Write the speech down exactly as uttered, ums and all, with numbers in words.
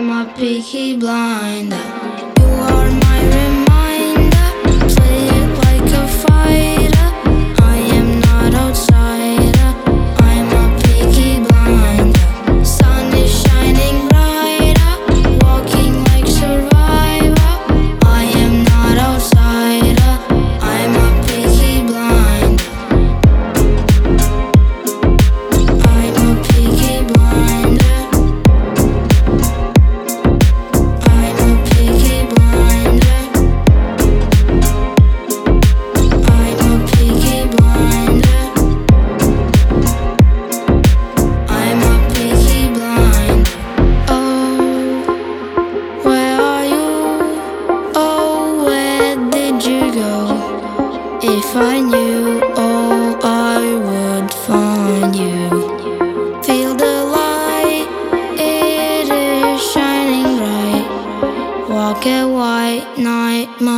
I'm a peaky blinder. You are my reminder. Play it like a fighter. I am not outsider. I'm a peaky blinder. Sun is shining brighter. Walking like survivor. I am not outsider. I'm a peaky blinder. I'm a peaky blinder. I'm a peaky blinder. I'm a peaky blinder. I'm a peaky blinder. Oh, where are you? Oh, where did you go? If I knew, oh, I would find you. Feel the light, it is shining bright. Walk a white night.